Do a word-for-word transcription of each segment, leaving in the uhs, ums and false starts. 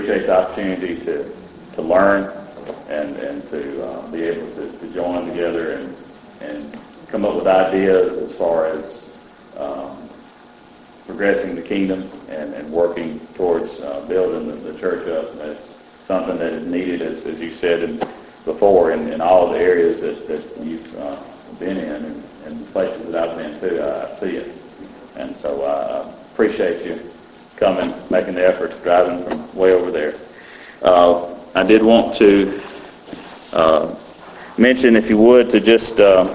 appreciate the opportunity to, to learn and, and to uh, be able to, to join together and, and come up with ideas as far as um, progressing the kingdom and, and working towards uh, building the, the church up. And that's something that is needed, as, as you said in, before, in, in all the areas that, that you've uh, been in and, and the places that I've been to. I, I see it. And so I appreciate you coming, making the effort, driving from way over there. Uh, I did want to uh, mention, if you would, to just uh,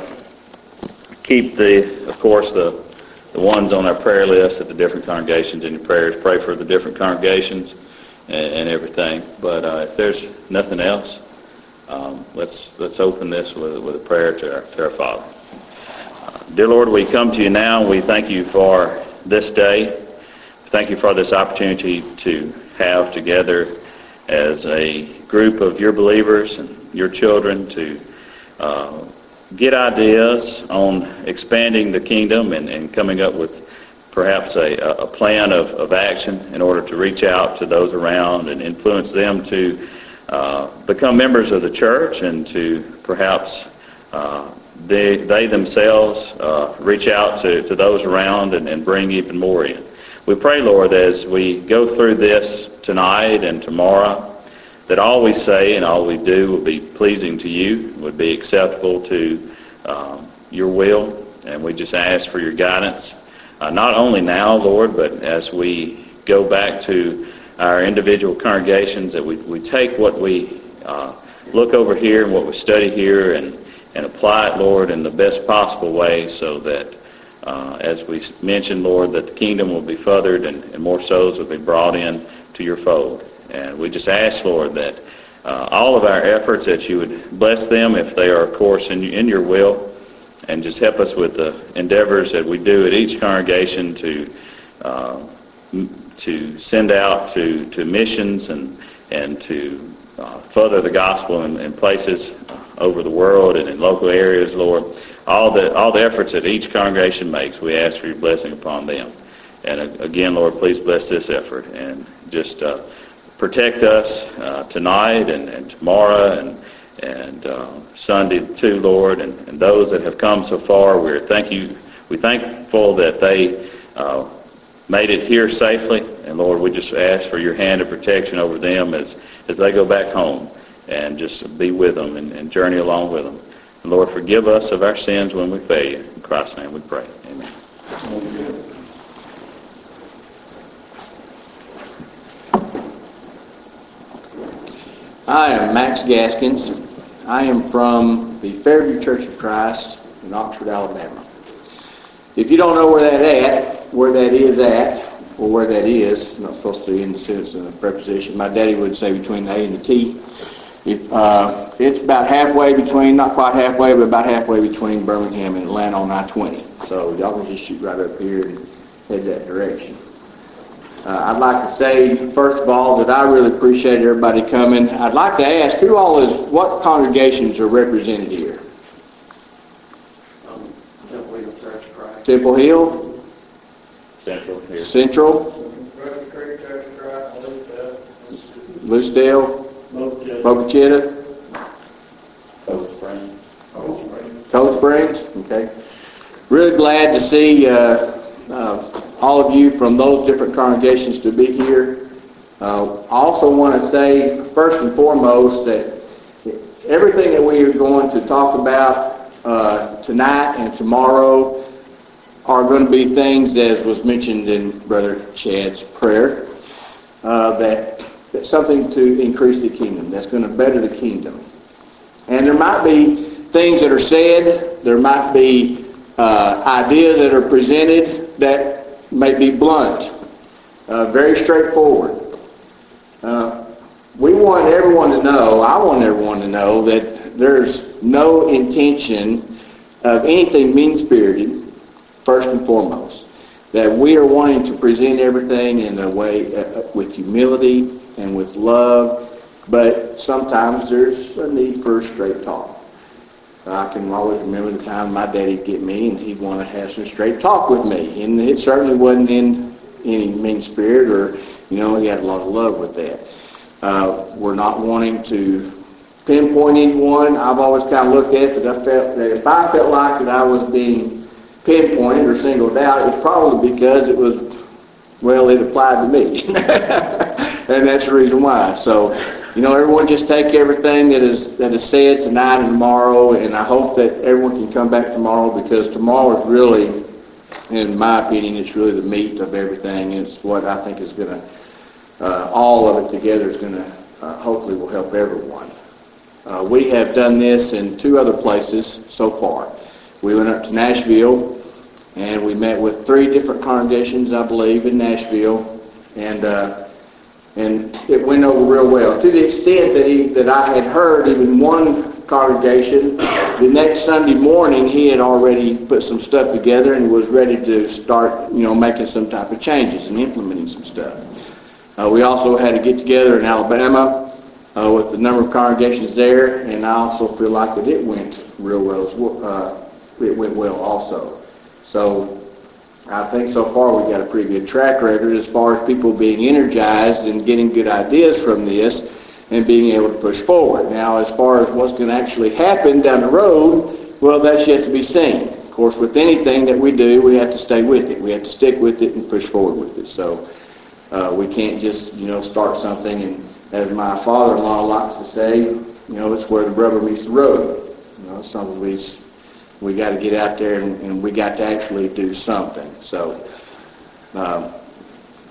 keep the, of course, the, the ones on our prayer list at the different congregations in your prayers. Pray for the different congregations and, and everything. But uh, if there's nothing else, um, let's let's open this with, with a prayer to our, to our Father. Uh, dear Lord, we come to you now. We thank you for this day. Thank you for this opportunity to have together as a group of your believers and your children to uh, get ideas on expanding the kingdom and, and coming up with perhaps a, a plan of, of action in order to reach out to those around and influence them to uh, become members of the church and to perhaps uh, they, they themselves uh, reach out to, to those around and, and bring even more in. We pray, Lord, as we go through this tonight and tomorrow, that all we say and all we do will be pleasing to you, would be acceptable to um, your will, and we just ask for your guidance, uh, not only now, Lord, but as we go back to our individual congregations, that we, we take what we uh, look over here and what we study here and, and apply it, Lord, in the best possible way so that Uh, as we mentioned, Lord, that the kingdom will be furthered and, and more souls will be brought in to your fold. And we just ask, Lord, that uh, all of our efforts, that you would bless them if they are, of course, in, in your will, and just help us with the endeavors that we do at each congregation to uh, to send out to, to missions and, and to uh, further the gospel in, in places over the world and in local areas, Lord. All the all the efforts that each congregation makes, we ask for your blessing upon them. And uh, again, Lord, please bless this effort and just uh, protect us uh, tonight and, and tomorrow and and uh, Sunday too, Lord, and, and those that have come so far. We're thank you. We're thankful that they uh, made it here safely. And Lord, we just ask for your hand of protection over them as as they go back home, and just be with them and, and journey along with them. Lord, forgive us of our sins when we fail you. In Christ's name we pray. Amen. I am Max Gaskins. I am from the Fairview Church of Christ in Oxford, Alabama. If you don't know where that at, where that is at, or where that is, I'm not supposed to in the sense of a preposition. My daddy would say between the A and the T. If, uh, it's about halfway between, not quite halfway, but about halfway between Birmingham and Atlanta on I twenty. So y'all can just shoot right up here and head that direction. Uh, I'd like to say, first of all, that I really appreciate everybody coming. I'd like to ask, who all is, what congregations are represented here? Um, Temple Hill Church of Christ. Temple Hill? Central here. Central? Russell Creek Church of Christ, Lucedale. Lucedale? Boca Chica? Cold Spring. Cold Spring. Cold Springs? Okay. Really glad to see uh, uh, all of you from those different congregations to be here. Uh, I also want to say, first and foremost, that everything that we are going to talk about uh, tonight and tomorrow are going to be things, as was mentioned in Brother Chad's prayer, uh, that That's something to increase the kingdom. That's going to better the kingdom. And there might be things that are said. There might be uh, ideas that are presented that may be blunt, uh, very straightforward. Uh, we want everyone to know, I want everyone to know, that there's no intention of anything mean-spirited, first and foremost. That we are wanting to present everything in a way uh, with humility and with love, but sometimes there's a need for straight talk. I can always remember the time my daddy'd get me and he'd want to have some straight talk with me, and it certainly wasn't in any mean spirit, or, you know, he had a lot of love with that. Uh, we're not wanting to pinpoint anyone. I've always kind of looked at it that I felt that if I felt like that I was being pinpointed or singled out, it was probably because it was, well, it applied to me. And that's the reason why. So, you know, everyone just take everything that is that is said tonight and tomorrow, and I hope that everyone can come back tomorrow, because tomorrow is really, in my opinion, it's really the meat of everything. It's what I think is going to, uh, all of it together is going to, uh, hopefully will help everyone. Uh, we have done this in two other places so far. We went up to Nashville, and we met with three different congregations, I believe, in Nashville, and uh, and it went over real well. To the extent that he, that I had heard even one congregation, the next Sunday morning he had already put some stuff together and was ready to start, you know, making some type of changes and implementing some stuff. Uh, we also had a get together in Alabama uh, with a number of congregations there, and I also feel like that it went real well as well. Uh, it went well also. So I think so far we've got a pretty good track record as far as people being energized and getting good ideas from this and being able to push forward. Now, as far as what's going to actually happen down the road, well, that's yet to be seen. Of course, with anything that we do, we have to stay with it. We have to stick with it and push forward with it. So uh, we can't just, you know, start something, and as my father-in-law likes to say, you know, it's where the rubber meets the road. You know, something we we got to get out there and, and we got to actually do something. So um,